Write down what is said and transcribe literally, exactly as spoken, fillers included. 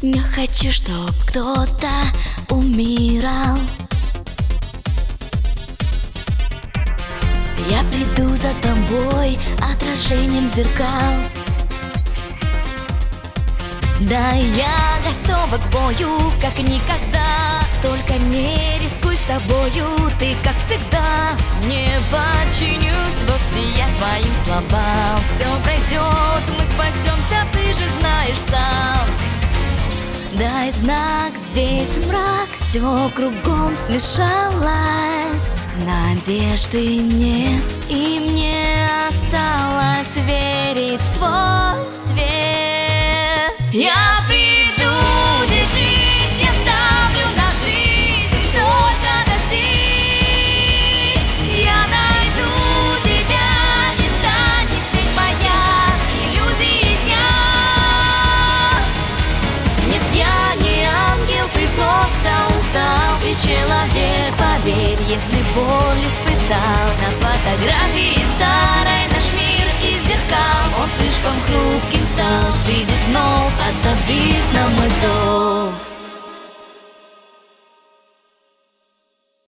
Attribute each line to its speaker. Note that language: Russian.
Speaker 1: Не хочу, чтоб кто-то умирал. Я приду за тобой отражением зеркал. Да, я готова к бою, как никогда. Только не рискуй собою, ты как всегда. Не подчинюсь вовсе я твоим словам. Все пройдет, мы спасемся, ты же знаешь сам. Дай знак, здесь мрак, все кругом смешалось. Надежды нет, и мне осталось верить в твой свет. Я приду, держись, я ставлю на жизнь, только дождись. Я найду тебя, не станет тень моя, иллюзии дня. Нет, я не ангел, ты просто устал. Ты человек, поверь, если боль испытал. На фотографии старой наш мир из зеркал. Он слишком хрупким стал среди снов.